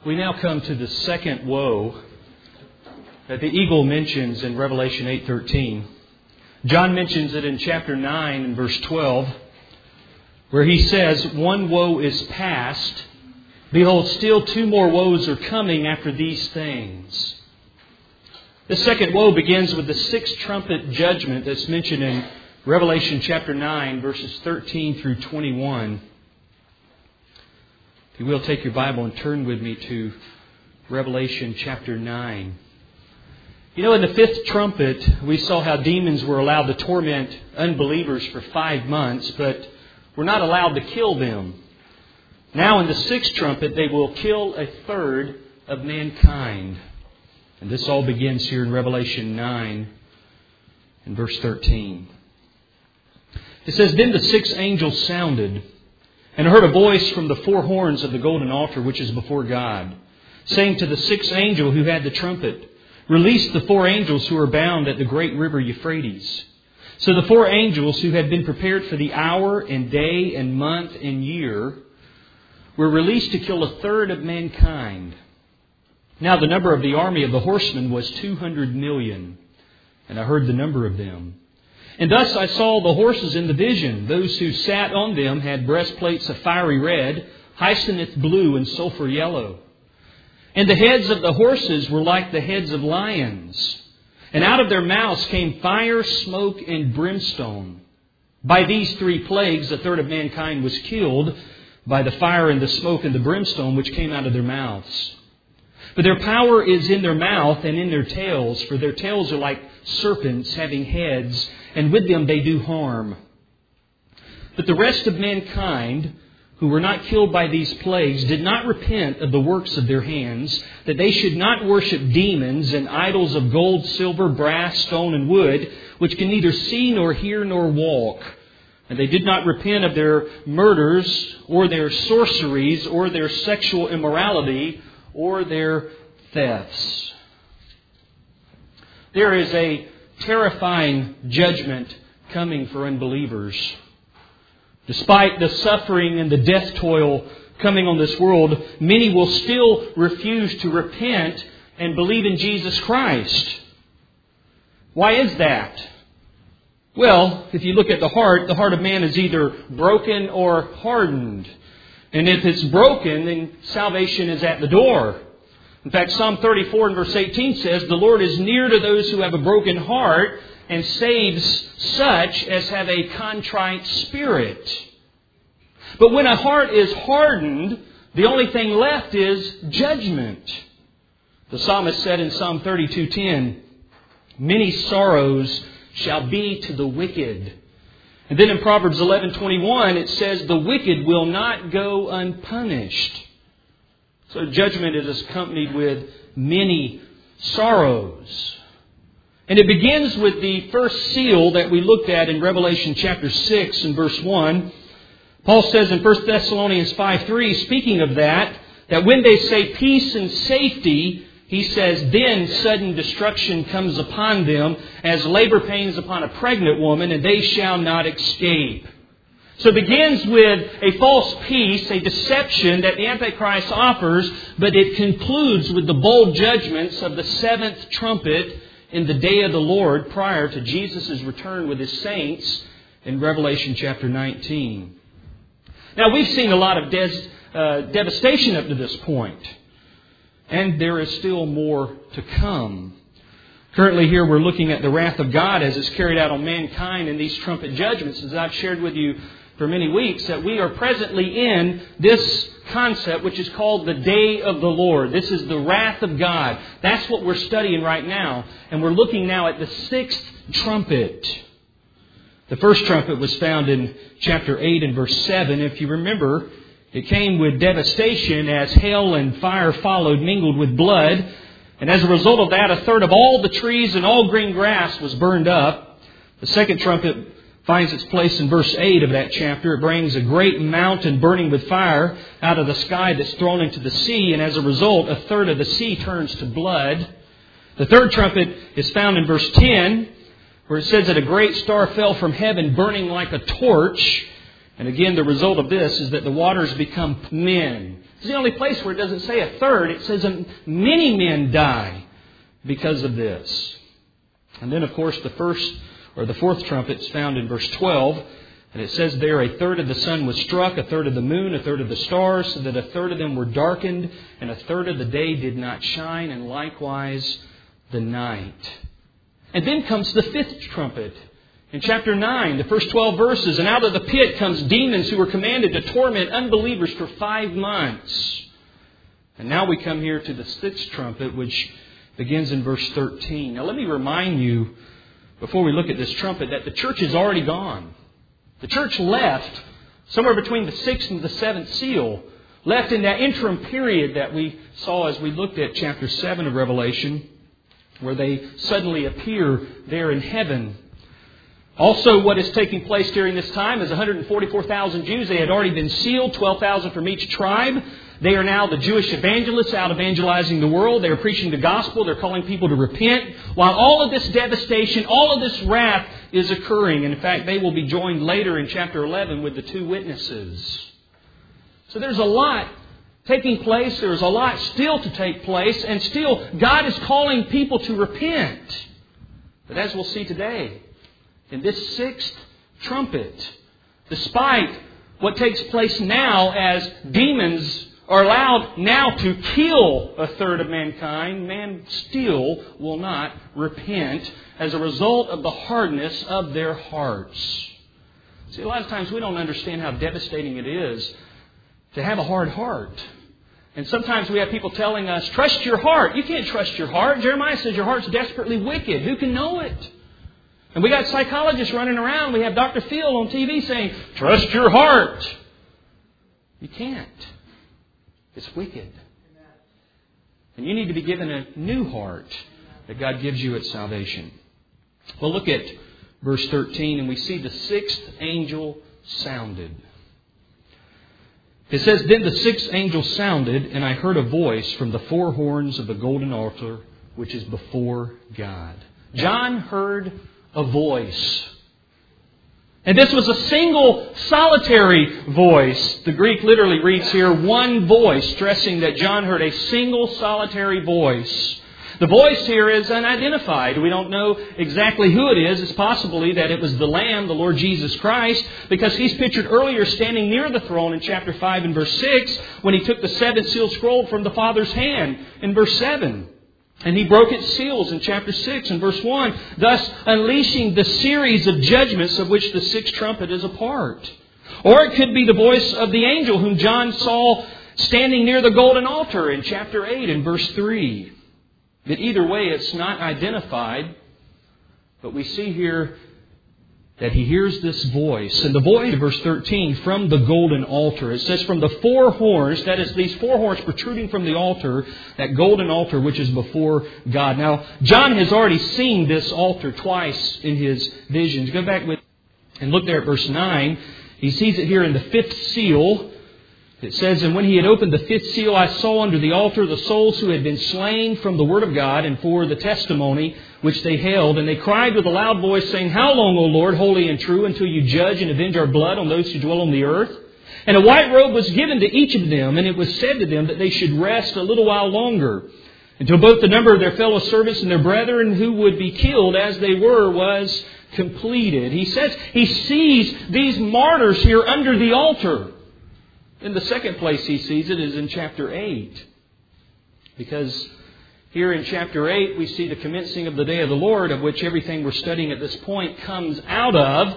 We now come to the second woe that the eagle mentions in Revelation 8:13. John mentions it in chapter 9 and verse 12, where he says, "One woe is past. Behold, still two more woes are coming after these things." The second woe begins with the sixth trumpet judgment that's mentioned in Revelation chapter 9, verses 13 through 21. If you will, take your Bible and turn with me to Revelation chapter 9. You know, in the fifth trumpet, we saw how demons were allowed to torment unbelievers for 5 months, but were not allowed to kill them. Now in the sixth trumpet, they will kill a third of mankind. And this all begins here in Revelation 9 and verse 13. It says, "Then the sixth angel sounded, and I heard a voice from the four horns of the golden altar which is before God, saying to the sixth angel who had the trumpet, 'Release the four angels who are bound at the great river Euphrates.' So the four angels who had been prepared for the hour and day and month and year were released to kill a third of mankind. Now the number of the army of the horsemen was 200 million, and I heard the number of them. And thus I saw the horses in the vision. Those who sat on them had breastplates of fiery red, hyacinth blue, and sulfur yellow. And the heads of the horses were like the heads of lions. And out of their mouths came fire, smoke, and brimstone. By these three plagues, a third of mankind was killed by the fire and the smoke and the brimstone which came out of their mouths. But their power is in their mouth and in their tails, for their tails are like serpents having heads, and with them they do harm. But the rest of mankind, who were not killed by these plagues, did not repent of the works of their hands, that they should not worship demons and idols of gold, silver, brass, stone, and wood, which can neither see nor hear nor walk. And they did not repent of their murders, or their sorceries, or their sexual immorality, or their thefts." There is a terrifying judgment coming for unbelievers. Despite the suffering and the death toil coming on this world, many will still refuse to repent and believe in Jesus Christ. Why is that? Well, if you look at the heart of man is either broken or hardened. And if it's broken, then salvation is at the door. In fact, Psalm 34 and verse 18 says, "The Lord is near to those who have a broken heart and saves such as have a contrite spirit." But when a heart is hardened, the only thing left is judgment. The psalmist said in Psalm 32:10, "Many sorrows shall be to the wicked." And then in Proverbs 11:21 it says, "The wicked will not go unpunished." So judgment is accompanied with many sorrows. And it begins with the first seal that we looked at in Revelation chapter 6 and verse 1. Paul says in 1 Thessalonians 5:3, speaking of that when they say peace and safety, he says, then sudden destruction comes upon them as labor pains upon a pregnant woman, and they shall not escape. So it begins with a false peace, a deception that the Antichrist offers, but it concludes with the bold judgments of the seventh trumpet in the day of the Lord prior to Jesus' return with His saints in Revelation chapter 19. Now we've seen a lot of devastation up to this point. And there is still more to come. Currently here we're looking at the wrath of God as it's carried out on mankind in these trumpet judgments. As I've shared with you for many weeks, that we are presently in this concept which is called the Day of the Lord. This is the wrath of God. That's what we're studying right now. And we're looking now at the sixth trumpet. The first trumpet was found in chapter 8 and verse 7. If you remember, it came with devastation as hail and fire followed, mingled with blood. And as a result of that, a third of all the trees and all green grass was burned up. The second trumpet finds its place in verse 8 of that chapter. It brings a great mountain burning with fire out of the sky that's thrown into the sea. And as a result, a third of the sea turns to blood. The third trumpet is found in verse 10, where it says that a great star fell from heaven burning like a torch. And again, the result of this is that the waters become men. It's the only place where it doesn't say a third. It says many men die because of this. And then, of course, the fourth trumpet is found in verse 12. And it says there, a third of the sun was struck, a third of the moon, a third of the stars, so that a third of them were darkened, and a third of the day did not shine, and likewise the night. And then comes the fifth trumpet. In chapter 9, the first 12 verses, and out of the pit comes demons who were commanded to torment unbelievers for 5 months. And now we come here to the sixth trumpet, which begins in verse 13. Now let me remind you, before we look at this trumpet, that the church is already gone. The church left somewhere between the sixth and the seventh seal, left in that interim period that we saw as we looked at chapter 7 of Revelation, where they suddenly appear there in heaven. Also, what is taking place during this time is 144,000 Jews. They had already been sealed, 12,000 from each tribe. They are now the Jewish evangelists out evangelizing the world. They are preaching the gospel. They're calling people to repent. While all of this devastation, all of this wrath is occurring. And in fact, they will be joined later in chapter 11 with the 2 witnesses. So there's a lot taking place. There's a lot still to take place. And still, God is calling people to repent. But as we'll see today, in this sixth trumpet, despite what takes place now as demons are allowed now to kill a third of mankind, man still will not repent as a result of the hardness of their hearts. See, a lot of times we don't understand how devastating it is to have a hard heart. And sometimes we have people telling us, trust your heart. You can't trust your heart. Jeremiah says your heart's desperately wicked. Who can know it? And we got psychologists running around. We have Dr. Phil on TV saying, trust your heart. You can't. It's wicked. And you need to be given a new heart that God gives you at salvation. Well, look at verse 13, and we see the sixth angel sounded. It says, then the sixth angel sounded, and I heard a voice from the 4 horns of the golden altar, which is before God. John heard a voice. And this was a single, solitary voice. The Greek literally reads here, one voice, stressing that John heard a single, solitary voice. The voice here is unidentified. We don't know exactly who it is. It's possibly that it was the Lamb, the Lord Jesus Christ, because He's pictured earlier standing near the throne in chapter 5 and verse 6 when He took the 7th sealed scroll from the Father's hand in verse 7. And He broke its seals in chapter 6 and verse 1, thus unleashing the series of judgments of which the sixth trumpet is a part. Or it could be the voice of the angel whom John saw standing near the golden altar in chapter 8 and verse 3. But either way, it's not identified. But we see here that he hears this voice. And the voice, verse 13, from the golden altar. It says from the 4 horns, that is these 4 horns protruding from the altar, that golden altar which is before God. Now, John has already seen this altar twice in his visions. Go back with and look there at verse 9. He sees it here in the 5th seal. It says, and when he had opened the 5th seal, I saw under the altar the souls who had been slain from the word of God and for the testimony which they held. And they cried with a loud voice, saying, how long, O Lord, holy and true, until you judge and avenge our blood on those who dwell on the earth? And a white robe was given to each of them, and it was said to them that they should rest a little while longer, until both the number of their fellow servants and their brethren who would be killed as they were was completed. He says he sees these martyrs here under the altar. In the second place he sees it is in chapter 8. Because here in chapter 8 we see the commencing of the day of the Lord, of which everything we're studying at this point comes out of.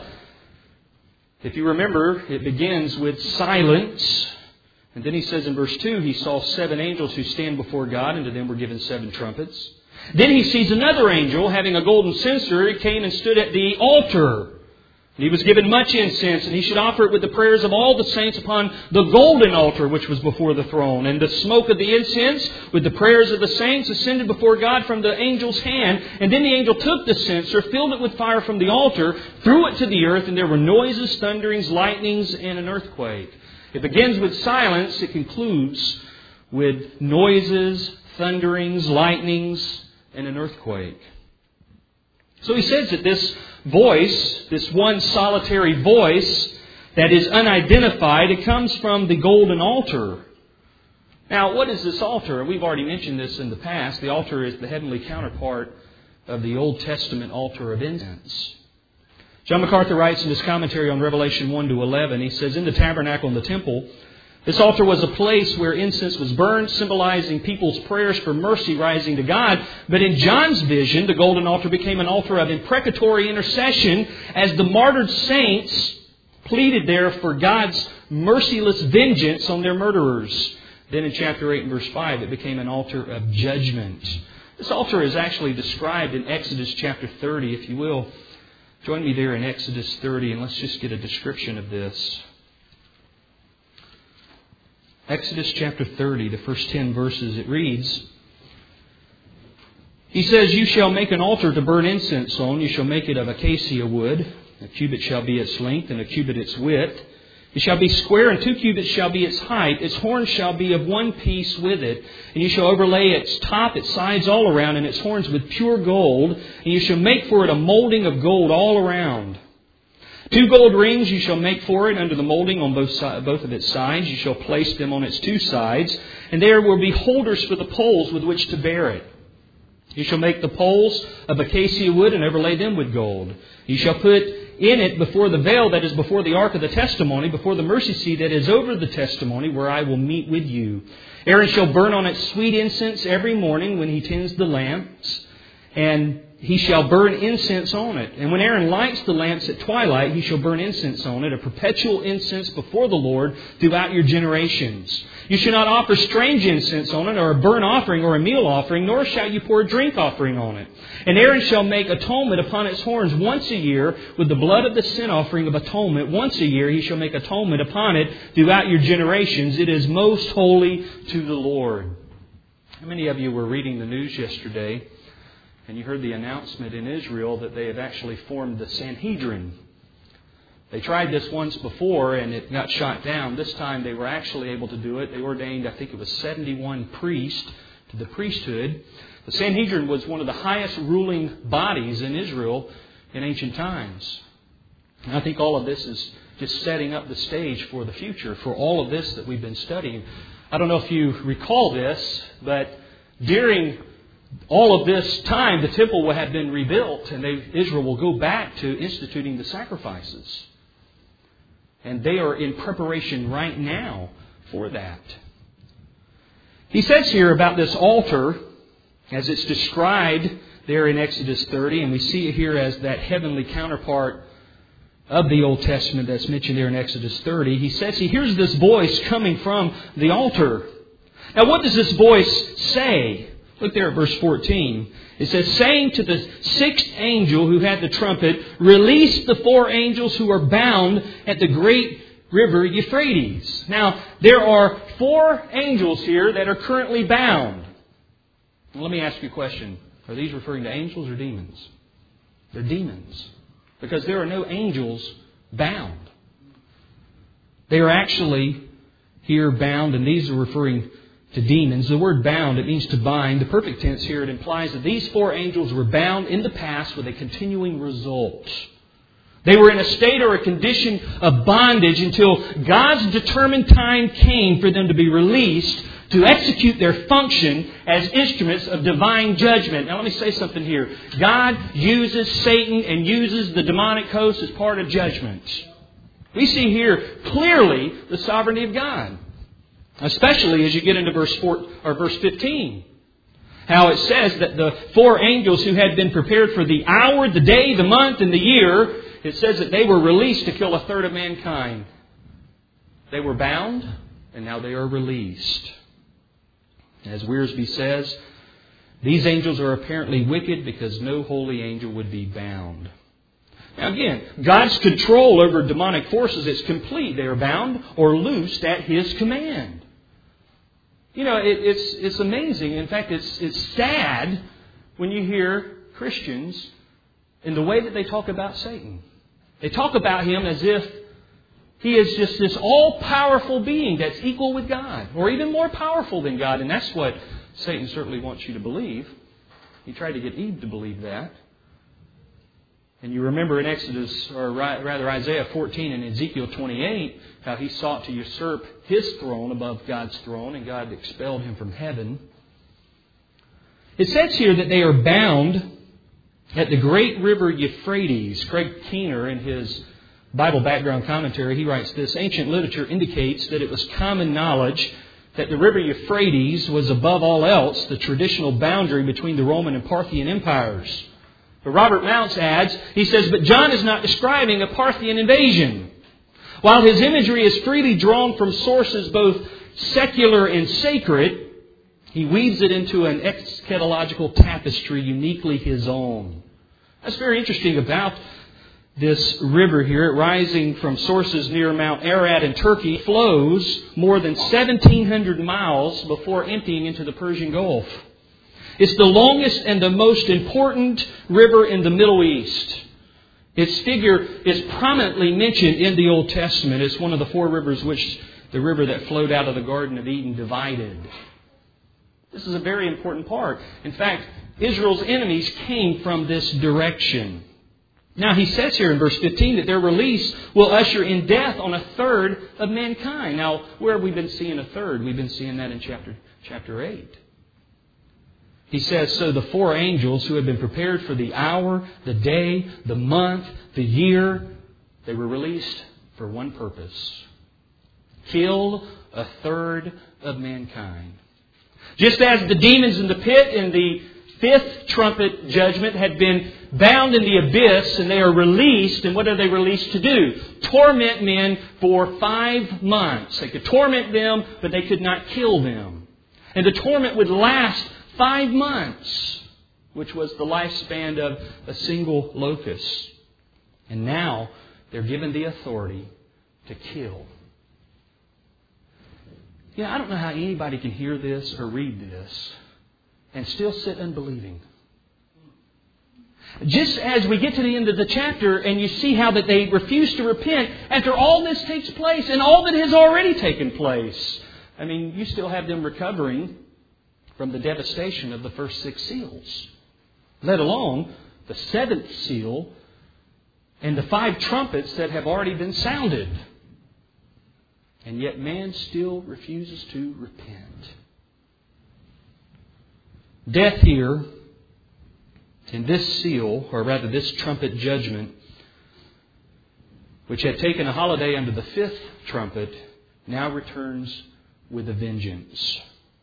If you remember, it begins with silence. And then he says in verse 2, he saw 7 angels who stand before God, and to them were given 7 trumpets. Then he sees another angel having a golden censer. He came and stood at the altar. He was given much incense, and he should offer it with the prayers of all the saints upon the golden altar which was before the throne. And the smoke of the incense with the prayers of the saints ascended before God from the angel's hand. And then the angel took the censer, filled it with fire from the altar, threw it to the earth, and there were noises, thunderings, lightnings, and an earthquake. It begins with silence. It concludes with noises, thunderings, lightnings, and an earthquake. So he says that this voice, this one solitary voice that is unidentified, it comes from the golden altar. Now, what is this altar? We've already mentioned this in the past. The altar is the heavenly counterpart of the Old Testament altar of incense. John MacArthur writes in his commentary on Revelation 1-11, he says, in the tabernacle and the temple, this altar was a place where incense was burned, symbolizing people's prayers for mercy rising to God. But in John's vision, the golden altar became an altar of imprecatory intercession as the martyred saints pleaded there for God's merciless vengeance on their murderers. Then in chapter 8 and verse 5, it became an altar of judgment. This altar is actually described in Exodus chapter 30, if you will. Join me there in Exodus 30, and let's just get a description of this. Exodus chapter 30, the first 10 verses, it reads, he says, you shall make an altar to burn incense on. You shall make it of acacia wood. A cubit shall be its length, and a cubit its width. It shall be square, and 2 cubits shall be its height. Its horns shall be of one piece with it. And you shall overlay its top, its sides all around, and its horns with pure gold. And you shall make for it a molding of gold all around. 2 gold rings you shall make for it under the molding on both of its sides. You shall place them on its 2 sides. And there will be holders for the poles with which to bear it. You shall make the poles of acacia wood and overlay them with gold. You shall put in it before the veil that is before the ark of the testimony, before the mercy seat that is over the testimony, where I will meet with you. Aaron shall burn on it sweet incense every morning when he tends the lamps, and he shall burn incense on it. And when Aaron lights the lamps at twilight, he shall burn incense on it, a perpetual incense before the Lord throughout your generations. You shall not offer strange incense on it, or a burnt offering, or a meal offering, nor shall you pour a drink offering on it. And Aaron shall make atonement upon its horns once a year with the blood of the sin offering of atonement. Once a year he shall make atonement upon it throughout your generations. It is most holy to the Lord. How many of you were reading the news yesterday and you heard the announcement in Israel that they have actually formed the Sanhedrin? They tried this once before and it got shot down. This time they were actually able to do it. They ordained, I think it was 71 priests to the priesthood. The Sanhedrin was one of the highest ruling bodies in Israel in ancient times. And I think all of this is just setting up the stage for the future, for all of this that we've been studying. I don't know if you recall this, but during all of this time, the temple will have been rebuilt and Israel will go back to instituting the sacrifices. And they are in preparation right now for that. He says here about this altar, as it's described there in Exodus 30, and we see it here as that heavenly counterpart of the Old Testament that's mentioned there in Exodus 30. He says he hears this voice coming from the altar. Now what does this voice say? Look there at verse 14. It says, saying to the 6th angel who had the trumpet, release the 4 angels who are bound at the great river Euphrates. Now, there are 4 angels here that are currently bound. Well, let me ask you a question. Are these referring to angels or demons? They're demons. Because there are no angels bound. They are actually here bound, and these are referring to demons. The word bound, it means to bind. The perfect tense here, it implies that these 4 angels were bound in the past with a continuing result. They were in a state or a condition of bondage until God's determined time came for them to be released to execute their function as instruments of divine judgment. Now let me say something here. God uses Satan and uses the demonic host as part of judgment. We see here clearly the sovereignty of God. Especially as you get into verse 15. How it says that the 4 angels who had been prepared for the hour, the day, the month, and the year, it says that they were released to kill 1/3 of mankind. They were bound, and now they are released. As Wiersbe says, these angels are apparently wicked because no holy angel would be bound. Now again, God's control over demonic forces is complete. They are bound or loosed at His command. You know, it's amazing. In fact, it's sad when you hear Christians in the way that they talk about Satan. They talk about him as if he is just this all-powerful being that's equal with God, or even more powerful than God. And that's what Satan certainly wants you to believe. He tried to get Eve to believe that. And you remember in Exodus, or rather Isaiah 14 and Ezekiel 28, how he sought to usurp his throne above God's throne, and God expelled him from heaven. It says here that they are bound at the great river Euphrates. Craig Keener, in his Bible background commentary, he writes this: ancient literature indicates that it was common knowledge that the river Euphrates was above all else the traditional boundary between the Roman and Parthian empires. But Robert Mounce adds, he says, but John is not describing a Parthian invasion. While his imagery is freely drawn from sources both secular and sacred, he weaves it into an eschatological tapestry uniquely his own. That's very interesting about this river here, rising from sources near Mount Ararat in Turkey, flows more than 1,700 miles before emptying into the Persian Gulf. It's the longest and the most important river in the Middle East. Its figure is prominently mentioned in the Old Testament. It's one of the four rivers which the river that flowed out of the Garden of Eden divided. This is a very important part. In fact, Israel's enemies came from this direction. Now, he says here in verse 15 that their release will usher in death on a third of mankind. Now, where have we been seeing a third? We've been seeing that in chapter 8. He says, so the four angels who had been prepared for the hour, the day, the month, the year, they were released for one purpose: kill a third of mankind. Just as the demons in the pit in the fifth trumpet judgment had been bound in the abyss and they are released, and what are they released to do? Torment men for 5 months. They could torment them, but they could not kill them. And the torment would last 5 months, which was the lifespan of a single locust. And now they're given the authority to kill. I don't know how anybody can hear this or read this and still sit unbelieving. Just as we get to the end of the chapter and you see how that they refuse to repent after all this takes place and all that has already taken place. I mean, you still have them recovering from the devastation of the first 6 seals, let alone the 7th seal and the 5 trumpets that have already been sounded. And yet man still refuses to repent. Death here, in this seal, or rather this trumpet judgment, which had taken a holiday under the 5th trumpet, now returns with a vengeance.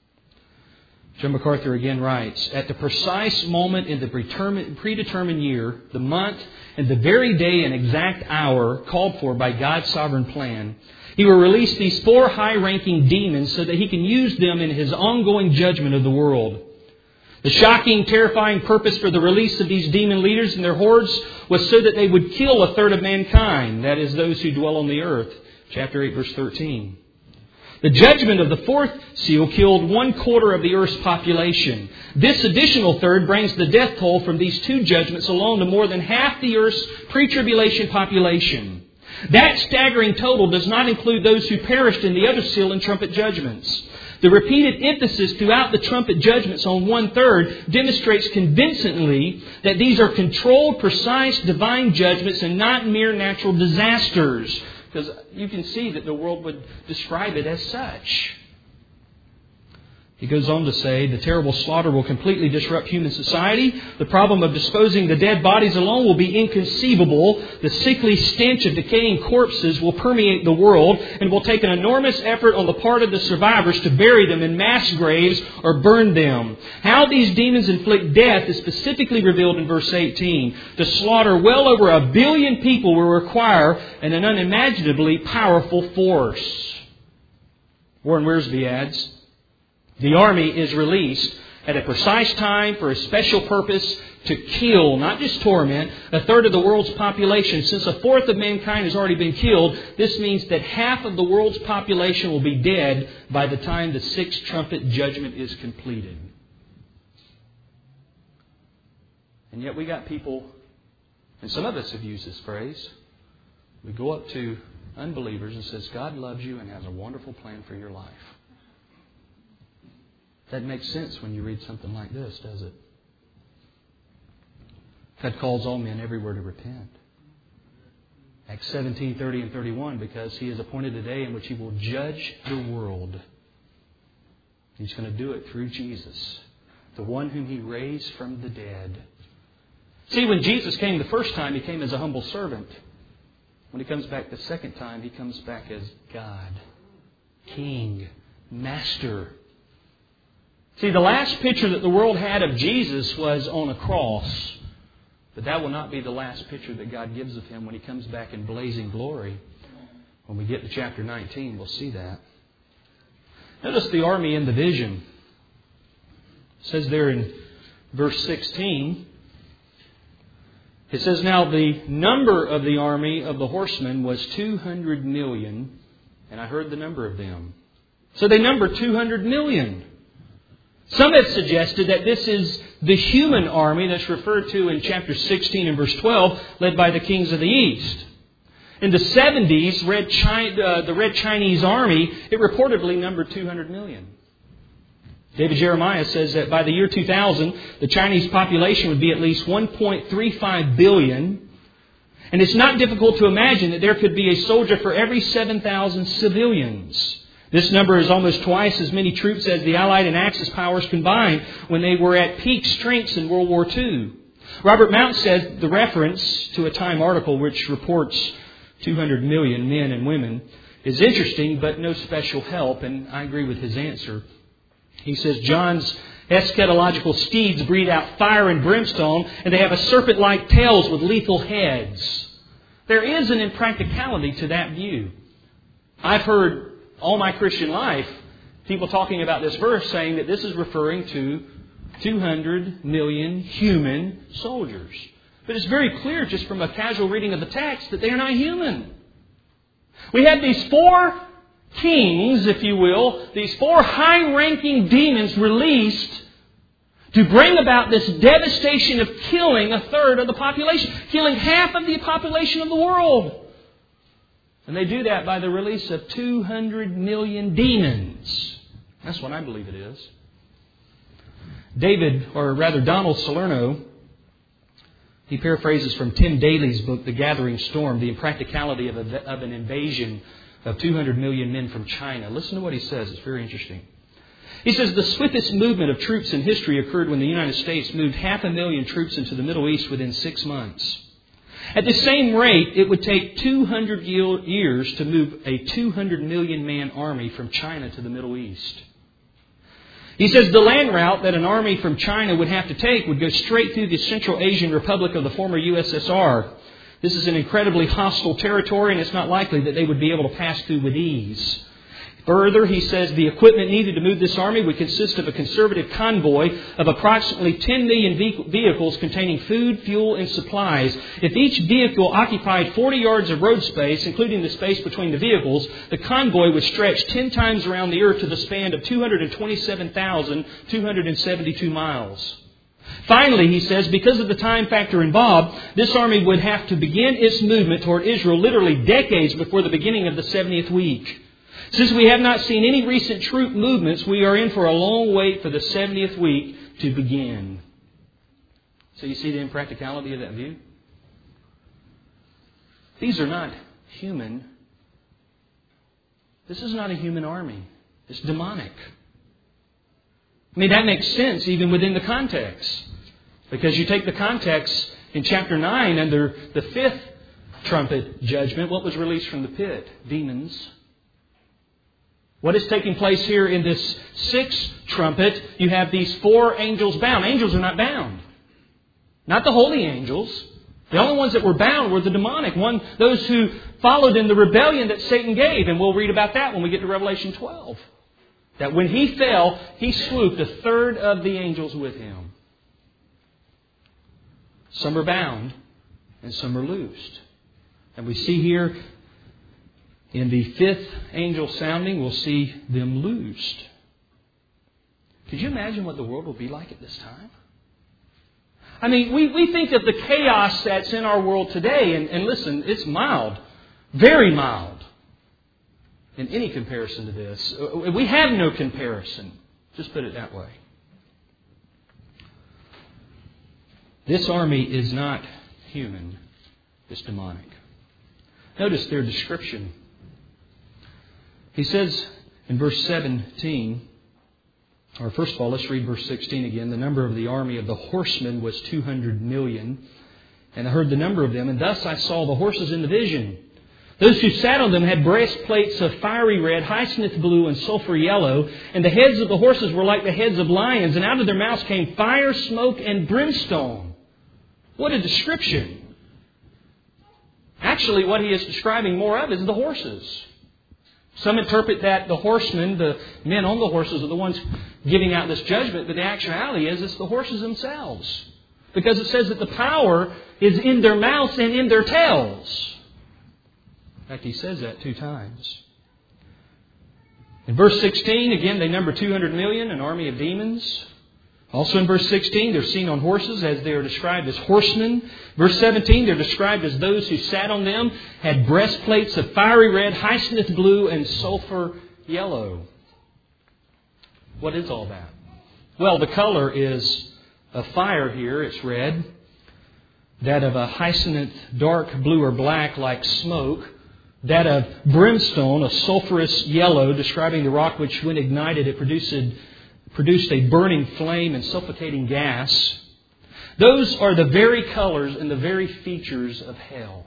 John MacArthur again writes, at the precise moment in the predetermined year, the month, and the very day and exact hour called for by God's sovereign plan, He will release these 4 high-ranking demons so that He can use them in His ongoing judgment of the world. The shocking, terrifying purpose for the release of these demon leaders and their hordes was so that they would kill a third of mankind, that is, those who dwell on the earth. Chapter 8, verse 13. The judgment of the 4th seal killed 1/4 of the earth's population. This additional third brings the death toll from these 2 judgments alone to more than half the earth's pre-tribulation population. That staggering total does not include those who perished in the other seal and trumpet judgments. The repeated emphasis throughout the trumpet judgments on 1/3 demonstrates convincingly that these are controlled, precise, divine judgments and not mere natural disasters. Because you can see that the world would describe it as such. He goes on to say, the terrible slaughter will completely disrupt human society. The problem of disposing the dead bodies alone will be inconceivable. The sickly stench of decaying corpses will permeate the world and will take an enormous effort on the part of the survivors to bury them in mass graves or burn them. How these demons inflict death is specifically revealed in verse 18. To slaughter well over 1 billion people will require an unimaginably powerful force. Warren Wiersbe adds, the army is released at a precise time for a special purpose to kill, not just torment, 1/3 of the world's population. Since 1/4 of mankind has already been killed, this means that half of the world's population will be dead by the time the 6th trumpet judgment is completed. And yet we got people, and some of us have used this phrase, we go up to unbelievers and says, God loves you and has a wonderful plan for your life. That makes sense when you read something like this, does it? God calls all men everywhere to repent. Acts 17, 30 and 31, because He has appointed a day in which He will judge the world. He's going to do it through Jesus, the one whom He raised from the dead. See, when Jesus came the first time, He came as a humble servant. When He comes back the second time, He comes back as God, King, Master. See, the last picture that the world had of Jesus was on a cross. But that will not be the last picture that God gives of Him when He comes back in blazing glory. When we get to chapter 19, we'll see that. Notice the army in the vision. It says there in verse 16, it says, "Now the number of the army of the horsemen was 200 million, and I heard the number of them." So they number 200 million. Some have suggested that this is the human army that's referred to in chapter 16 and verse 12, led by the kings of the east. In the 70s, the Red Chinese Army, it reportedly numbered 200 million. David Jeremiah says that by the year 2000, the Chinese population would be at least 1.35 billion. And it's not difficult to imagine that there could be a soldier for every 7,000 civilians. This number is almost twice as many troops as the Allied and Axis powers combined when they were at peak strengths in World War II. Robert Mount says the reference to a Time article which reports 200 million men and women is interesting, but no special help, and I agree with his answer. He says, "John's eschatological steeds breathe out fire and brimstone, and they have a serpent-like tails with lethal heads." There is an impracticality to that view. I've heard all my Christian life people talking about this verse saying that this is referring to 200 million human soldiers. But it's very clear just from a casual reading of the text that they are not human. We have these four kings, if you will, these four high-ranking demons released to bring about this devastation of killing a third of the population, killing half of the population of the world. And they do that by the release of 200 million demons. That's what I believe it is. Donald Salerno, he paraphrases from Tim Daly's book, The Gathering Storm, the impracticality of an invasion of 200 million men from China. Listen to what he says. It's very interesting. He says, "The swiftest movement of troops in history occurred when the United States moved 500,000 troops into the Middle East within 6 months. At the same rate, it would take 200 years to move a 200 million man army from China to the Middle East." He says the land route that an army from China would have to take would go straight through the Central Asian Republic of the former USSR. This is an incredibly hostile territory, and it's not likely that they would be able to pass through with ease. Further, he says the equipment needed to move this army would consist of a conservative convoy of approximately 10 million vehicles containing food, fuel, and supplies. If each vehicle occupied 40 yards of road space, including the space between the vehicles, the convoy would stretch 10 times around the earth to the span of 227,272 miles. Finally, he says, because of the time factor involved, this army would have to begin its movement toward Israel literally decades before the beginning of the 70th week. Since we have not seen any recent troop movements, we are in for a long wait for the 70th week to begin. So you see the impracticality of that view? These are not human. This is not a human army. It's demonic. I mean, that makes sense even within the context. Because you take the context in chapter 9 under the 5th trumpet judgment, what was released from the pit? Demons. What is taking place here in this 6th trumpet? You have these 4 angels bound. Angels are not bound. Not the holy angels. The only ones that were bound were the demonic. Those who followed in the rebellion that Satan gave. And we'll read about that when we get to Revelation 12. That when he fell, he swooped a third of the angels with him. Some are bound and some are loosed. And we see here in the 5th angel sounding, we'll see them loosed. Could you imagine what the world will be like at this time? I mean, we think of the chaos that's in our world today, and listen, it's mild, very mild, in any comparison to this. We have no comparison. Just put it that way. This army is not human. It's demonic. Notice their description. He says in verse 17, or first of all, let's read verse 16 again. The number of the army of the horsemen was 200 million. And I heard the number of them, and thus I saw the horses in the vision. Those who sat on them had breastplates of fiery red, hyacinth blue, and sulfur yellow. And the heads of the horses were like the heads of lions, and out of their mouths came fire, smoke, and brimstone. What a description. Actually, what he is describing more of is the horses. Some interpret that the horsemen, the men on the horses, are the ones giving out this judgment, but the actuality is it's the horses themselves. Because it says that the power is in their mouths and in their tails. In fact, he says that 2 times. In verse 16, again, they number 200 million, an army of demons. Also in verse 16, they're seen on horses as they are described as horsemen. Verse 17, they're described as those who sat on them, had breastplates of fiery red, hyacinth blue, and sulfur yellow. What is all that? Well, the color is of fire here, it's red. That of a hyacinth, dark blue or black like smoke. That of brimstone, a sulphurous yellow, describing the rock which, when ignited, it produced a burning flame and suffocating gas. Those are the very colors and the very features of hell.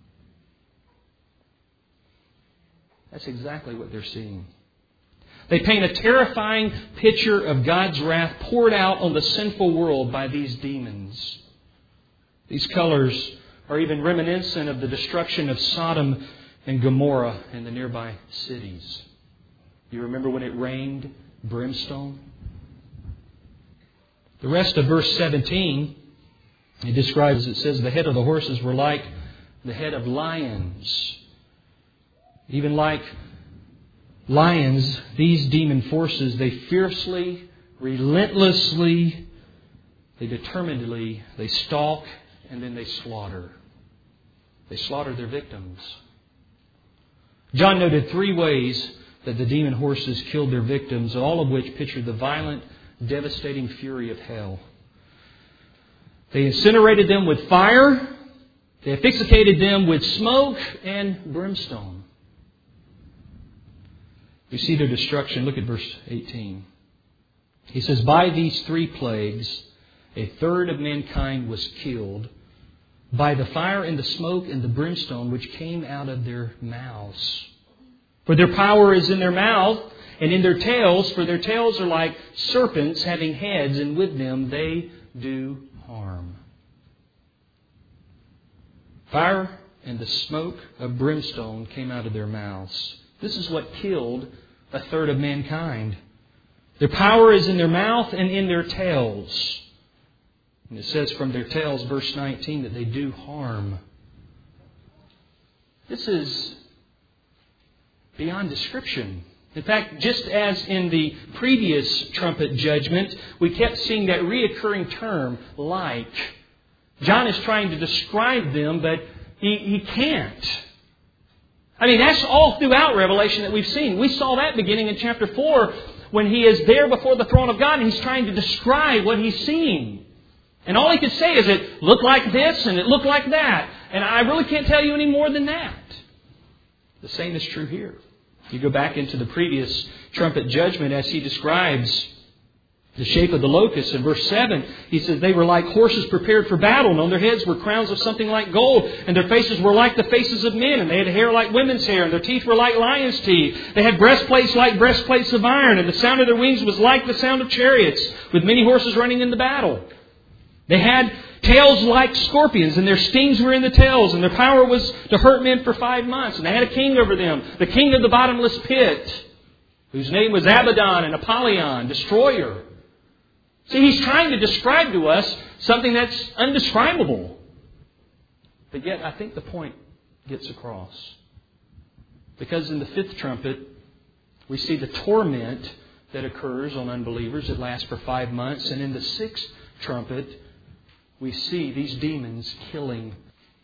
That's exactly what they're seeing. They paint a terrifying picture of God's wrath poured out on the sinful world by these demons. These colors are even reminiscent of the destruction of Sodom and Gomorrah and the nearby cities. You remember when it rained brimstone? The rest of verse 17, it describes, it says, the head of the horses were like the head of lions. Even like lions, these demon forces, they fiercely, relentlessly, they determinedly, they stalk and then they slaughter. They slaughter their victims. John noted 3 ways that the demon horses killed their victims, all of which pictured the violent, devastating fury of hell. They incinerated them with fire. They affixated them with smoke and brimstone. You see their destruction. Look at verse 18. He says, by these 3 plagues, a third of mankind was killed by the fire and the smoke and the brimstone which came out of their mouths. For their power is in their mouth and in their tails, for their tails are like serpents having heads, and with them they do harm. Fire and the smoke of brimstone came out of their mouths. This is what killed a third of mankind. Their power is in their mouth and in their tails. And it says from their tails, verse 19, that they do harm. This is beyond description. In fact, just as in the previous trumpet judgment, we kept seeing that reoccurring term, like. John is trying to describe them, but he can't. I mean, that's all throughout Revelation that we've seen. We saw that beginning in chapter 4 when he is there before the throne of God and he's trying to describe what he's seeing. And all he could say is it looked like this and it looked like that. And I really can't tell you any more than that. The same is true here. You go back into the previous trumpet judgment as he describes the shape of the locusts. In verse 7, he says, they were like horses prepared for battle, and on their heads were crowns of something like gold, and their faces were like the faces of men, and they had hair like women's hair, and their teeth were like lions' teeth. They had breastplates like breastplates of iron, and the sound of their wings was like the sound of chariots, with many horses running into battle. They had tails like scorpions, and their stings were in the tails, and their power was to hurt men for 5 months. And they had a king over them, the king of the bottomless pit, whose name was Abaddon and Apollyon, destroyer. See, he's trying to describe to us something that's undescribable. But yet, I think the point gets across. Because in the 5th trumpet, we see the torment that occurs on unbelievers. It lasts for 5 months. And in the 6th trumpet, we see these demons killing.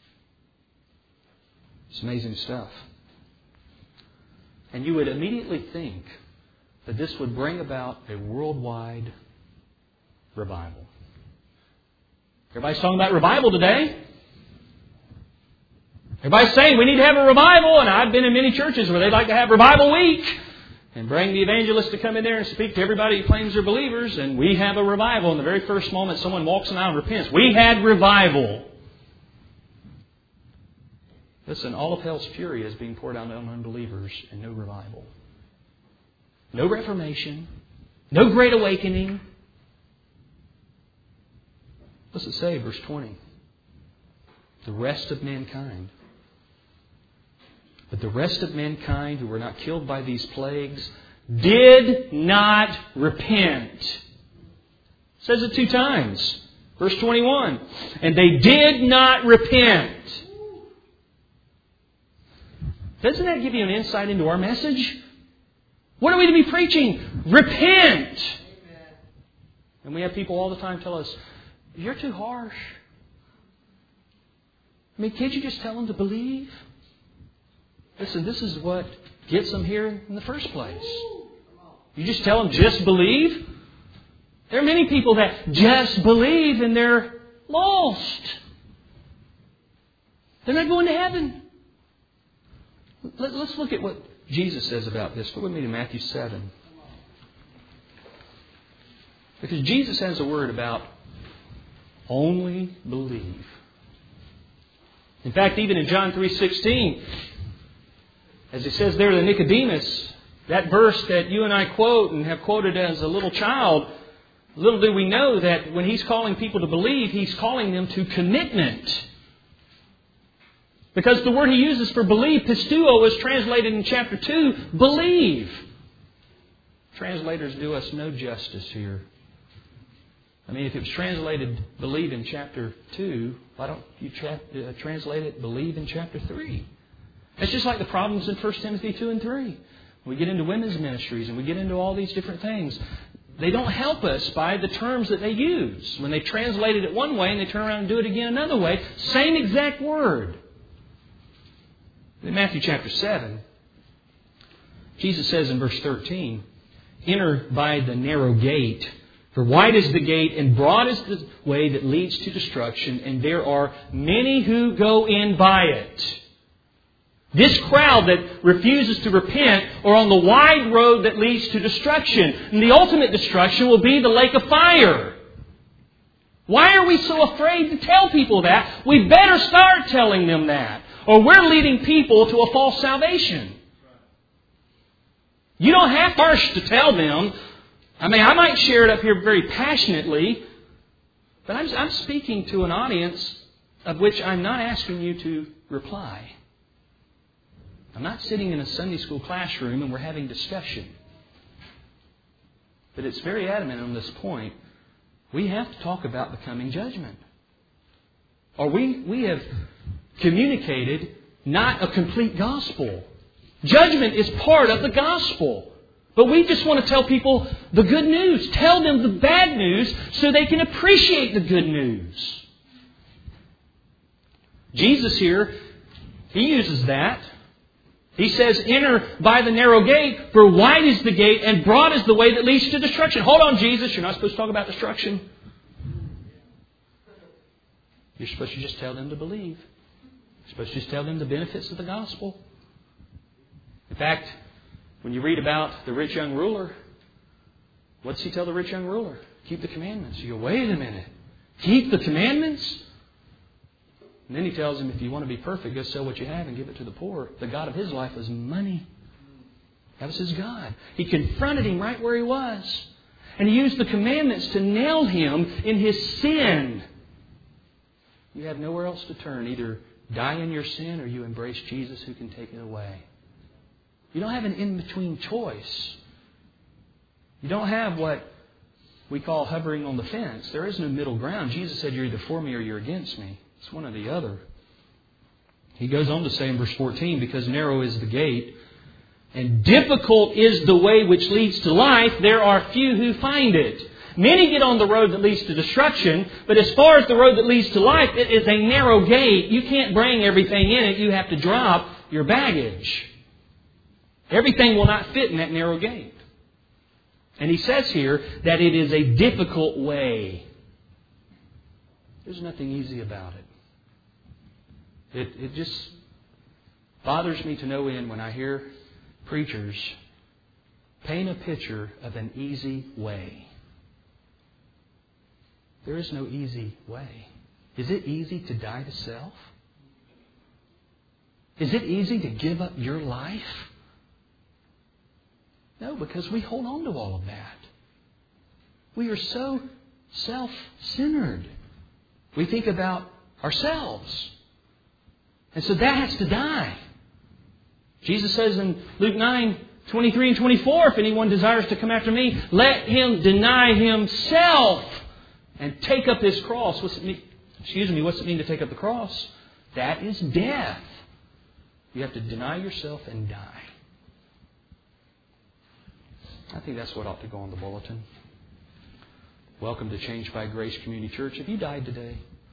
It's amazing stuff. And you would immediately think that this would bring about a worldwide revival. Everybody's talking about revival today. Everybody's saying we need to have a revival, and I've been in many churches where they'd like to have revival week and bring the evangelist to come in there and speak to everybody who claims they're believers, and we have a revival. In the very first moment someone walks in the aisle and repents, we had revival. Listen, all of hell's fury is being poured out on unbelievers and no revival. No reformation. No great awakening. What's it say, verse 20? The rest of mankind. But the rest of mankind who were not killed by these plagues did not repent. It says it 2 times. Verse 21. And they did not repent. Doesn't that give you an insight into our message? What are we to be preaching? Repent! And we have people all the time tell us, you're too harsh. I mean, can't you just tell them to believe? Listen, this is what gets them here in the first place. You just tell them, just believe? There are many people that just believe and they're lost. They're not going to heaven. Let's look at what Jesus says about this. Look with me to Matthew 7. Because Jesus has a word about only believe. In fact, even in John 3:16, as he says there to Nicodemus, that verse that you and I quote and have quoted as a little child, little do we know that when He's calling people to believe, He's calling them to commitment. Because the word He uses for believe, pisteuo, is translated in chapter 2, believe. Translators do us no justice here. I mean, if it was translated believe in chapter 2, why don't you translate it believe in chapter 3? It's just like the problems in 1 Timothy 2 and 3. We get into women's ministries and we get into all these different things. They don't help us by the terms that they use. When they translated it one way and they turn around and do it again another way, same exact word. In Matthew chapter 7, Jesus says in verse 13, enter by the narrow gate. For wide is the gate and broad is the way that leads to destruction, and there are many who go in by it. This crowd that refuses to repent are on the wide road that leads to destruction. And the ultimate destruction will be the lake of fire. Why are we so afraid to tell people that? We better start telling them that. Or we're leading people to a false salvation. You don't have to tell them. I mean, I might share it up here very passionately, but I'm speaking to an audience of which I'm not asking you to reply. I'm not sitting in a Sunday school classroom and we're having discussion. But it's very adamant on this point. We have to talk about the coming judgment. Or we have communicated not a complete gospel. Judgment is part of the gospel. But we just want to tell people the good news. Tell them the bad news so they can appreciate the good news. Jesus here, He uses that. He says, enter by the narrow gate, for wide is the gate and broad is the way that leads to destruction. Hold on, Jesus. You're not supposed to talk about destruction. You're supposed to just tell them to believe. You're supposed to just tell them the benefits of the gospel. In fact, when you read about the rich young ruler, what does He tell the rich young ruler? Keep the commandments. You go, wait a minute. Keep the commandments? And then He tells him, if you want to be perfect, go sell what you have and give it to the poor. The God of his life was money. That was his God. He confronted him right where he was. And He used the commandments to nail him in his sin. You have nowhere else to turn. Either die in your sin or you embrace Jesus who can take it away. You don't have an in-between choice. You don't have what we call hovering on the fence. There is no middle ground. Jesus said, you're either for me or you're against me. It's one or the other. He goes on to say in verse 14, because narrow is the gate and difficult is the way which leads to life, there are few who find it. Many get on the road that leads to destruction, but as far as the road that leads to life, it is a narrow gate. You can't bring everything in it. You have to drop your baggage. Everything will not fit in that narrow gate. And He says here that it is a difficult way. There's nothing easy about it. It just bothers me to no end when I hear preachers paint a picture of an easy way. There is no easy way. Is it easy to die to self? Is it easy to give up your life? No, because we hold on to all of that. We are so self-centered. We think about ourselves. And so that has to die. Jesus says in Luke 9:23 and 24, if anyone desires to come after me, let him deny himself and take up his cross. What's it mean? What's it mean to take up the cross? That is death. You have to deny yourself and die. I think that's what ought to go on the bulletin. Welcome to Changed by Grace Community Church. Have you died today?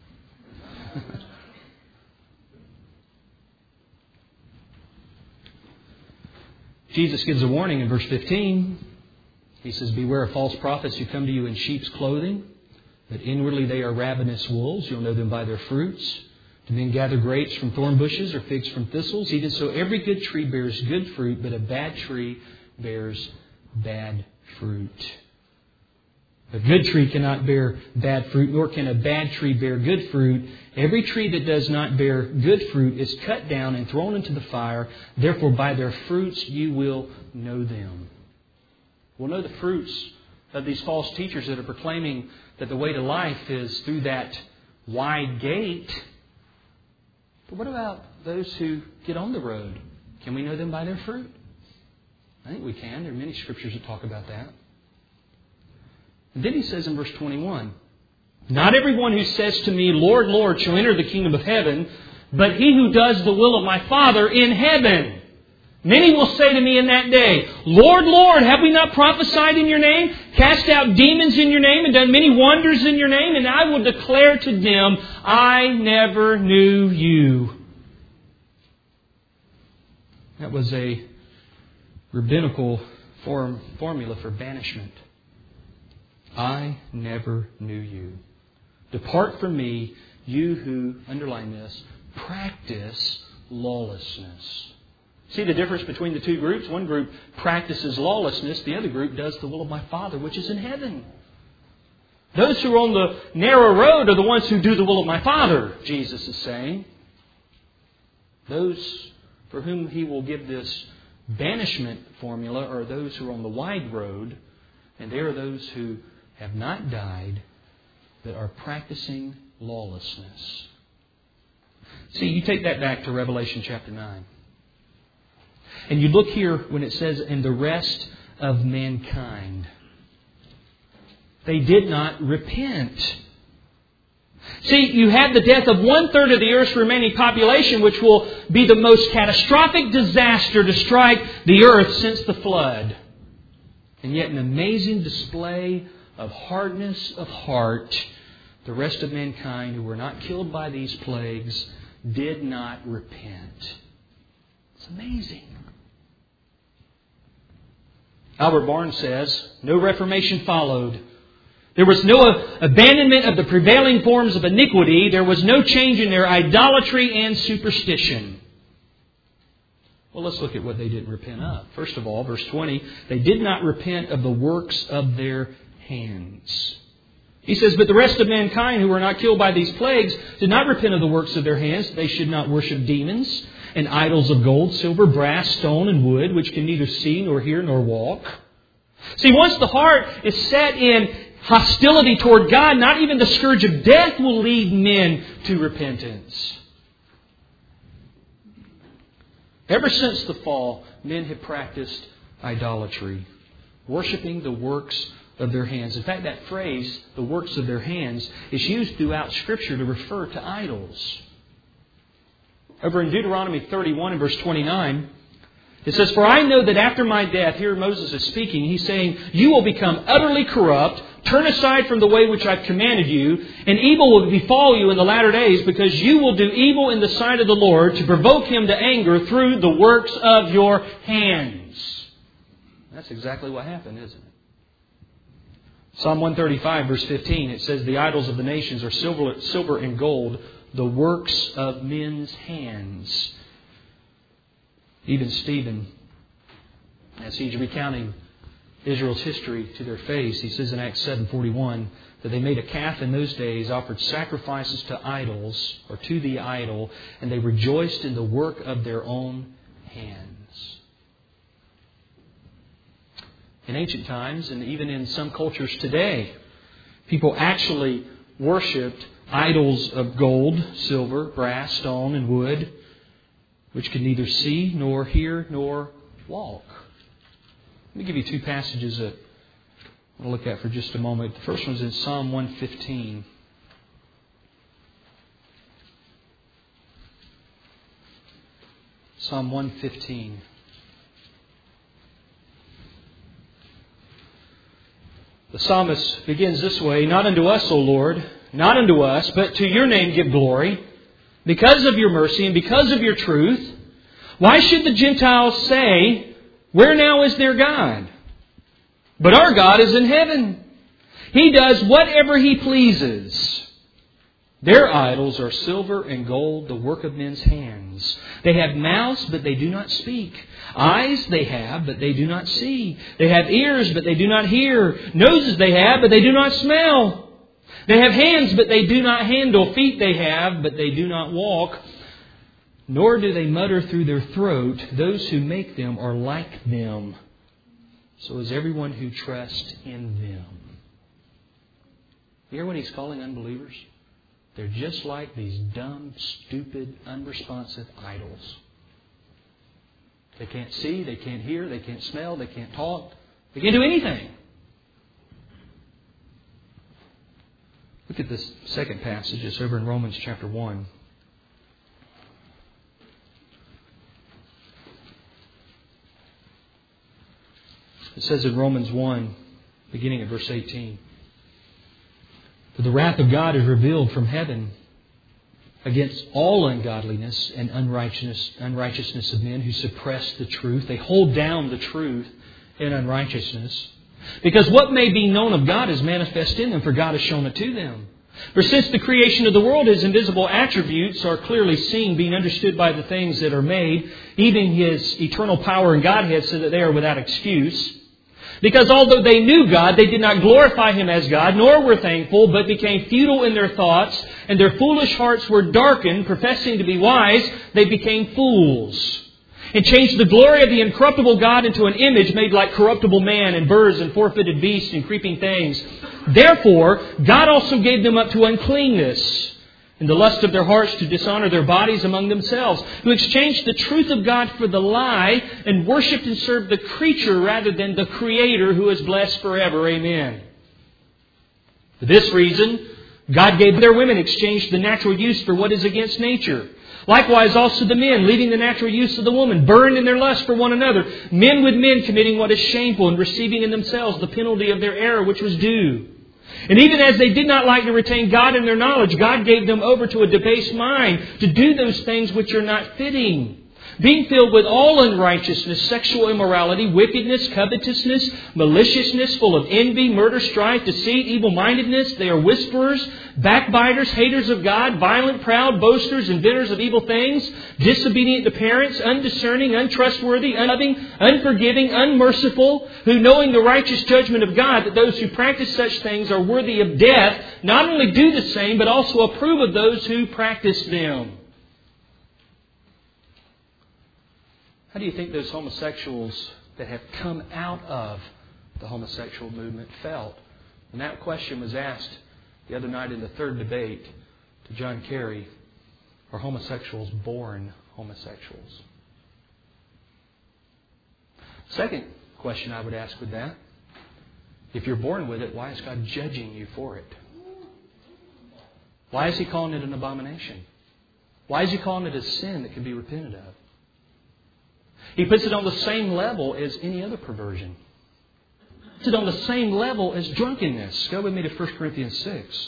Jesus gives a warning in verse 15. He says, beware of false prophets who come to you in sheep's clothing, but inwardly they are ravenous wolves. You'll know them by their fruits. Do men gather grapes from thorn bushes or figs from thistles? Even so, every good tree bears good fruit, but a bad tree bears bad fruit. A good tree cannot bear bad fruit, nor can a bad tree bear good fruit. Every tree that does not bear good fruit is cut down and thrown into the fire. Therefore, by their fruits you will know them. We'll know the fruits of these false teachers that are proclaiming that the way to life is through that wide gate. But what about those who get on the road? Can we know them by their fruit? I think we can. There are many scriptures that talk about that. And then he says in verse 21, not everyone who says to me, Lord, Lord, shall enter the kingdom of heaven, but he who does the will of my Father in heaven. Many will say to me in that day, Lord, Lord, have we not prophesied in your name, cast out demons in your name, and done many wonders in your name? And I will declare to them, I never knew you. That was a rabbinical formula for banishment. I never knew you. Depart from me, you who, underline this, practice lawlessness. See the difference between the two groups? One group practices lawlessness. The other group does the will of my Father which is in heaven. Those who are on the narrow road are the ones who do the will of my Father, Jesus is saying. Those for whom He will give this banishment formula are those who are on the wide road, and they are those who have not died, that are practicing lawlessness. See, you take that back to Revelation chapter 9. And you look here when it says, and the rest of mankind. They did not repent. See, you have the death of 1/3 of the earth's remaining population, which will be the most catastrophic disaster to strike the earth since the flood. And yet an amazing display of hardness of heart. The rest of mankind who were not killed by these plagues did not repent. It's amazing. Albert Barnes says, no reformation followed. There was no abandonment of the prevailing forms of iniquity. There was no change in their idolatry and superstition. Well, let's look at what they didn't repent of. First of all, verse 20, they did not repent of the works of their hands. He says, but the rest of mankind who were not killed by these plagues did not repent of the works of their hands. They should not worship demons and idols of gold, silver, brass, stone, and wood, which can neither see nor hear nor walk. See, once the heart is set in hostility toward God, not even the scourge of death will lead men to repentance. Ever since the fall, men have practiced idolatry, worshiping the works of their hands. In fact, that phrase, the works of their hands, is used throughout Scripture to refer to idols. Over in Deuteronomy 31 and verse 29, it says, for I know that after my death, here Moses is speaking, he's saying, you will become utterly corrupt, turn aside from the way which I've commanded you, and evil will befall you in the latter days, because you will do evil in the sight of the Lord to provoke Him to anger through the works of your hands. That's exactly what happened, isn't it? Psalm 135, verse 15, it says, the idols of the nations are silver and gold, the works of men's hands. Even Stephen, as he's recounting Israel's history to their face, he says in Acts 7:41 that they made a calf in those days, offered sacrifices to idols, or to the idol, and they rejoiced in the work of their own hands. In ancient times, and even in some cultures today, people actually worshipped idols of gold, silver, brass, stone, and wood, which could neither see, nor hear, nor walk. Let me give you two passages that we'll look at for just a moment. The first one's in Psalm 115. Psalm 115. The psalmist begins this way, not unto us, O Lord, not unto us, but to your name give glory, because of your mercy and because of your truth. Why should the Gentiles say, where now is their God? But our God is in heaven. He does whatever He pleases. Their idols are silver and gold, the work of men's hands. They have mouths, but they do not speak. Eyes they have, but they do not see. They have ears, but they do not hear. Noses they have, but they do not smell. They have hands, but they do not handle. Feet they have, but they do not walk. Nor do they mutter through their throat. Those who make them are like them. So is everyone who trusts in them. You hear when He's calling unbelievers? They're just like these dumb, stupid, unresponsive idols. They can't see, they can't hear, they can't smell, they can't talk. They can't do anything. Look at this second passage. It's over in Romans chapter 1. It says in Romans 1, beginning at verse 18, for the wrath of God is revealed from heaven against all ungodliness and unrighteousness of men who suppress the truth. They hold down the truth in unrighteousness. Because what may be known of God is manifest in them, for God has shown it to them. For since the creation of the world, His invisible attributes are clearly seen, being understood by the things that are made, even His eternal power and Godhead, so that they are without excuse. Because although they knew God, they did not glorify Him as God, nor were thankful, but became futile in their thoughts, and their foolish hearts were darkened. Professing to be wise, they became fools, and changed the glory of the incorruptible God into an image made like corruptible man, and birds, and four-footed beasts, and creeping things. Therefore, God also gave them up to uncleanness, in the lust of their hearts, to dishonor their bodies among themselves, who exchanged the truth of God for the lie, and worshipped and served the creature rather than the Creator, who is blessed forever. Amen. For this reason, God gave their women exchanged the natural use for what is against nature. Likewise also the men, leaving the natural use of the woman, burned in their lust for one another, men with men committing what is shameful, and receiving in themselves the penalty of their error which was due. And even as they did not like to retain God in their knowledge, God gave them over to a debased mind to do those things which are not fitting. Being filled with all unrighteousness, sexual immorality, wickedness, covetousness, maliciousness, full of envy, murder, strife, deceit, evil-mindedness. They are whisperers, backbiters, haters of God, violent, proud, boasters, inventors of evil things, disobedient to parents, undiscerning, untrustworthy, unloving, unforgiving, unmerciful, who knowing the righteous judgment of God, that those who practice such things are worthy of death, not only do the same, but also approve of those who practice them. How do you think those homosexuals that have come out of the homosexual movement felt when that question was asked the other night in the third debate to John Kerry? Are homosexuals born homosexuals? Second question I would ask with that, if you're born with it, why is God judging you for it? Why is He calling it an abomination? Why is He calling it a sin that can be repented of? He puts it on the same level as any other perversion. He puts it on the same level as drunkenness. Go with me to 1 Corinthians 6.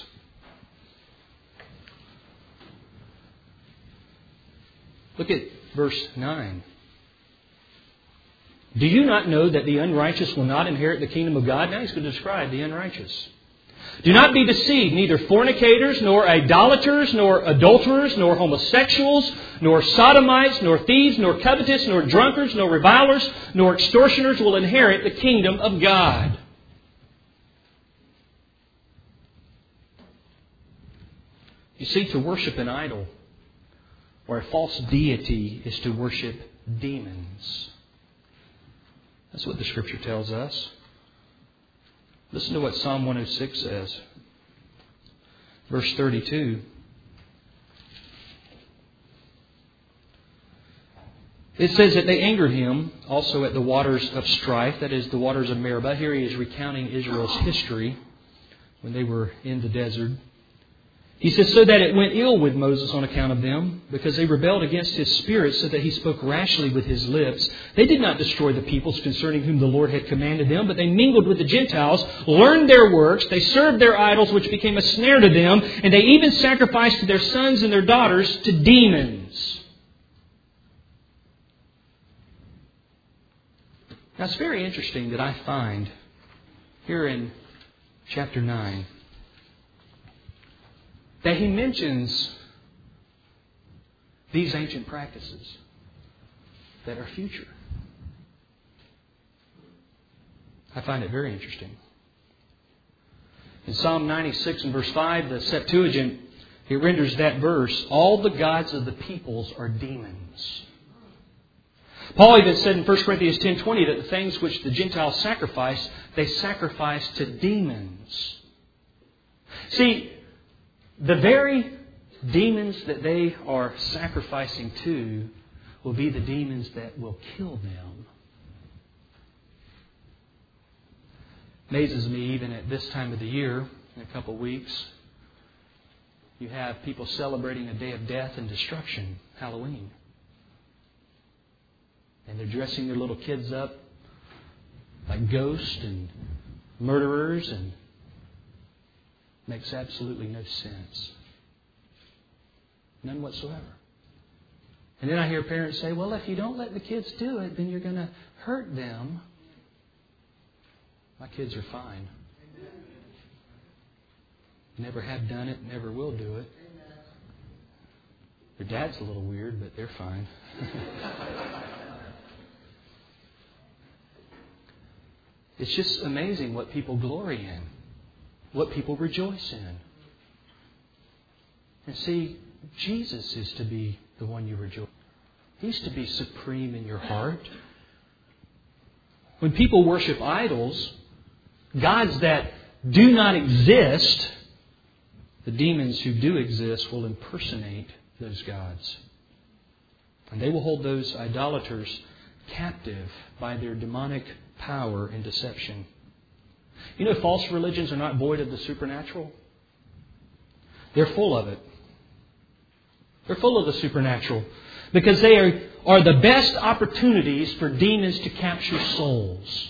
Look at verse 9. Do you not know that the unrighteous will not inherit the kingdom of God? Now he's going to describe the unrighteous. Do not be deceived, neither fornicators, nor idolaters, nor adulterers, nor homosexuals, nor sodomites, nor thieves, nor covetous, nor drunkards, nor revilers, nor extortioners will inherit the kingdom of God. You see, to worship an idol or a false deity is to worship demons. That's what the Scripture tells us. Listen to what Psalm 106 says. Verse 32. It says that they angered him also at the waters of strife, that is, the waters of Meribah. Here he is recounting Israel's history when they were in the desert. He says, so that it went ill with Moses on account of them, because they rebelled against his spirit, so that he spoke rashly with his lips. They did not destroy the peoples concerning whom the Lord had commanded them, but they mingled with the Gentiles, learned their works, they served their idols, which became a snare to them, and they even sacrificed their sons and their daughters to demons. Now it's very interesting that I find here in chapter 9 that he mentions these ancient practices that are future. I find it very interesting. In Psalm 96 and verse 5, the Septuagint, it renders that verse, all the gods of the peoples are demons. Paul even said in 1 Corinthians 10:20 that the things which the Gentiles sacrifice, they sacrifice to demons. See, the very demons that they are sacrificing to will be the demons that will kill them. Amazes me, even at this time of the year, in a couple of weeks, you have people celebrating a day of death and destruction, Halloween. And they're dressing their little kids up like ghosts and murderers, and makes absolutely no sense. None whatsoever. And then I hear parents say, well, if you don't let the kids do it, then you're going to hurt them. My kids are fine. Never have done it, never will do it. Their dad's a little weird, but they're fine. It's just amazing what people glory in, what people rejoice in. And see, Jesus is to be the one you rejoice. He's to be supreme in your heart. When people worship idols, gods that do not exist, the demons who do exist will impersonate those gods. And they will hold those idolaters captive by their demonic power and deception. You know, false religions are not void of the supernatural. They're full of it. They're full of the supernatural because they are the best opportunities for demons to capture souls.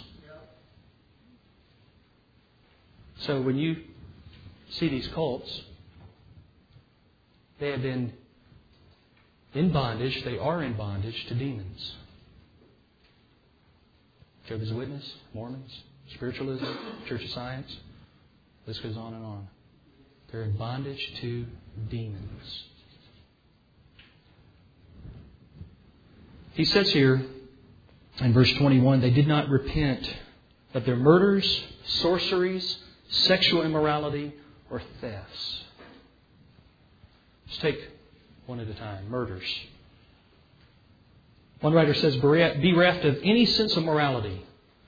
So when you see these cults, they have been in bondage, they are in bondage to demons. Jehovah's Witness, Mormons, Spiritualism, Church of Science. This goes on and on. They're in bondage to demons. He says here in verse 21, they did not repent of their murders, sorceries, sexual immorality, or thefts. Let's take one at a time. Murders. One writer says, bereft of any sense of morality.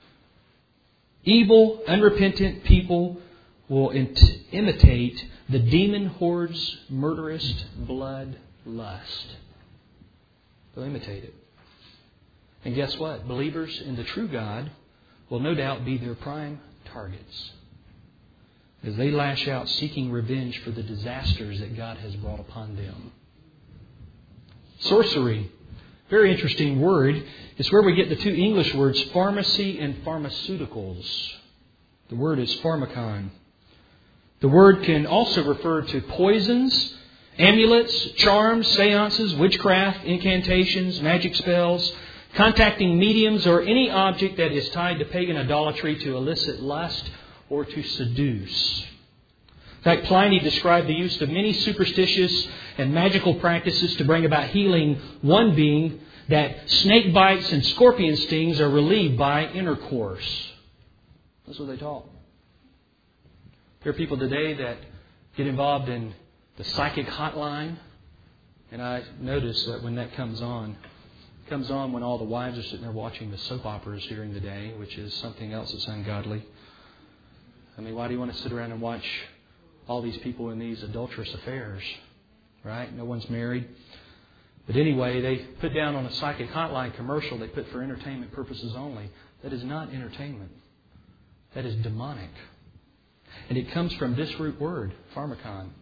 Evil, unrepentant people will imitate the demon horde's murderous blood lust. They'll imitate it. And guess what? Believers in the true God will no doubt be their prime targets as they lash out seeking revenge for the disasters that God has brought upon them. Sorcery. Very interesting word. It's where we get the two English words pharmacy and pharmaceuticals. The word is pharmakon. The word can also refer to poisons, amulets, charms, seances, witchcraft, incantations, magic spells, contacting mediums, or any object that is tied to pagan idolatry to elicit lust or to seduce. In fact, Pliny described the use of many superstitious and magical practices to bring about healing, one being that snake bites and scorpion stings are relieved by intercourse. That's what they taught. There are people today that get involved in the psychic hotline. And I notice that when that comes on when all the wives are sitting there watching the soap operas during the day, which is something else that's ungodly. I mean, why do you want to sit around and watch all these people in these adulterous affairs? Right? No one's married. But anyway, they put down on a psychic hotline commercial they put for entertainment purposes only. That is not entertainment. That is demonic. And it comes from this root word, pharmakon.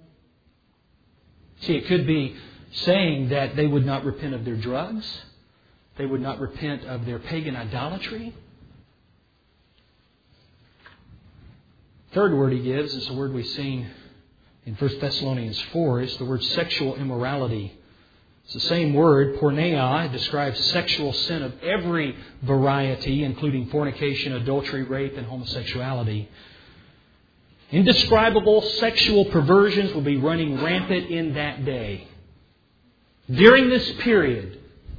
See, it could be saying that they would not repent of their drugs. They would not repent of their pagan idolatry. Third word he gives is the word we've seen in 1 Thessalonians 4. It's the word sexual immorality. It's the same word, porneia. It describes sexual sin of every variety, including fornication, adultery, rape, and homosexuality. Indescribable sexual perversions will be running rampant in that day. During this period.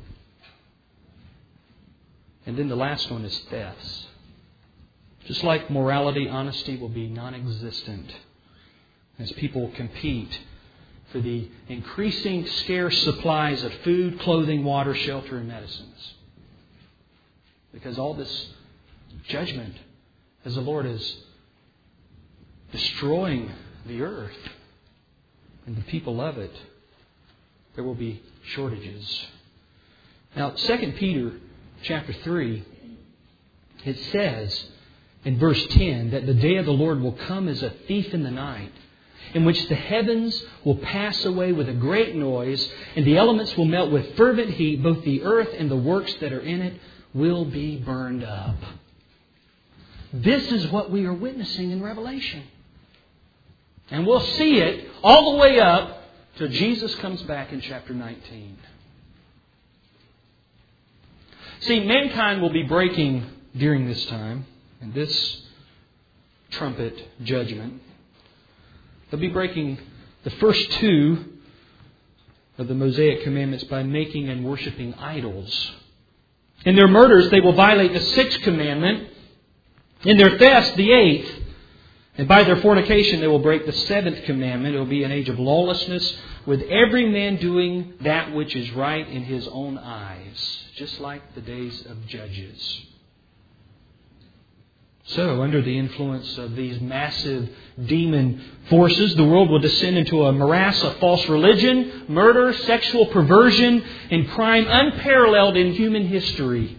And then the last one is thefts. Just like morality, honesty will be non-existent as people compete for the increasing scarce supplies of food, clothing, water, shelter, and medicines. Because all this judgment, as the Lord is destroying the earth and the people of it, there will be shortages. Now, 2 Peter chapter 3, it says in verse 10 that the day of the Lord will come as a thief in the night, in which the heavens will pass away with a great noise, and the elements will melt with fervent heat. Both the earth and the works that are in it will be burned up. This is what we are witnessing in Revelation. And we'll see it all the way up till Jesus comes back in chapter 19. See, mankind will be breaking during this time, in this trumpet judgment. They'll be breaking the first two of the Mosaic commandments by making and worshiping idols. In their murders, they will violate the 6th commandment. In their thefts, the 8th. And by their fornication, they will break the 7th commandment. It will be an age of lawlessness, with every man doing that which is right in his own eyes, just like the days of Judges. So, under the influence of these massive demon forces, the world will descend into a morass of false religion, murder, sexual perversion, and crime unparalleled in human history.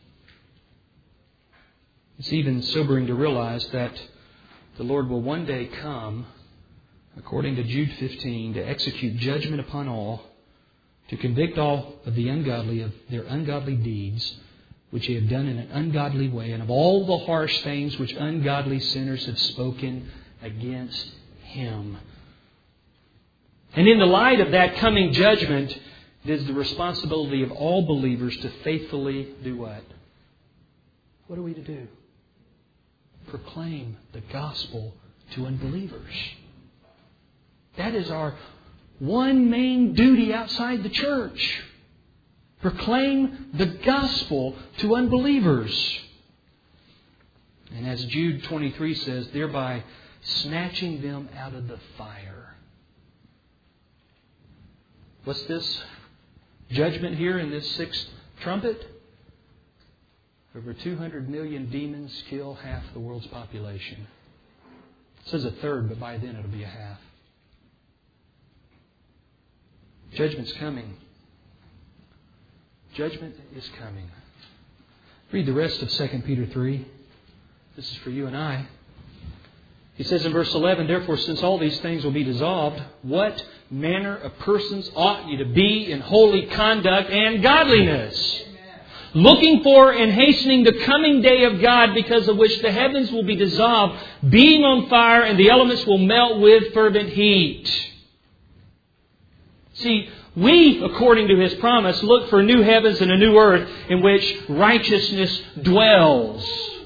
It's even sobering to realize that the Lord will one day come, according to Jude 15, to execute judgment upon all, to convict all of the ungodly of their ungodly deeds, which they have done in an ungodly way, and of all the harsh things which ungodly sinners have spoken against Him. And in the light of that coming judgment, it is the responsibility of all believers to faithfully do what? What are we to do? Proclaim the gospel to unbelievers. That is our one main duty outside the church. Proclaim the gospel to unbelievers. And as Jude 23 says, thereby snatching them out of the fire. What's this judgment here in this 6th trumpet? Over 200 million demons kill half the world's population. It says a third, but by then it'll be a half. Judgment's coming. Judgment is coming. Read the rest of 2 Peter 3. This is for you and I. He says in verse 11, therefore, since all these things will be dissolved, what manner of persons ought you to be in holy conduct and godliness? Looking for and hastening the coming day of God, because of which the heavens will be dissolved, being on fire, and the elements will melt with fervent heat. See, we, according to His promise, look for new heavens and a new earth in which righteousness dwells.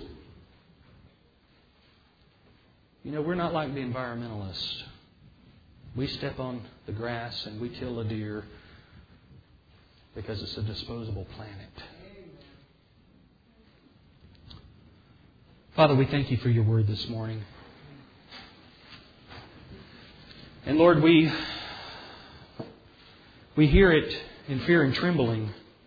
You know, we're not like the environmentalists. We step on the grass and we kill a deer because it's a disposable planet. Father, we thank You for Your Word this morning. And Lord, we hear it in fear and trembling.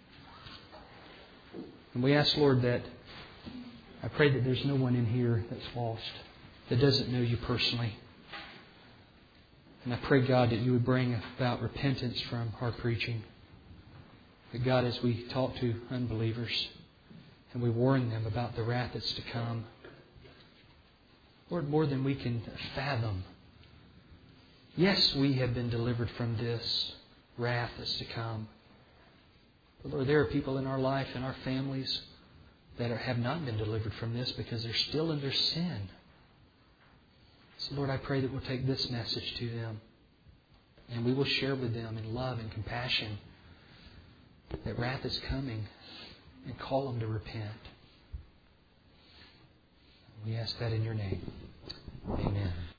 And we ask, Lord, that I pray that there's no one in here that's lost, that doesn't know You personally. And I pray, God, that You would bring about repentance from our preaching. That, God, as we talk to unbelievers and we warn them about the wrath that's to come, Lord, more than we can fathom, yes, we have been delivered from this wrath that's to come. But Lord, there are people in our life and our families that have not been delivered from this because they're still in their sin. So Lord, I pray that we'll take this message to them and we will share with them in love and compassion that wrath is coming and call them to repent. We ask that in Your name. Amen.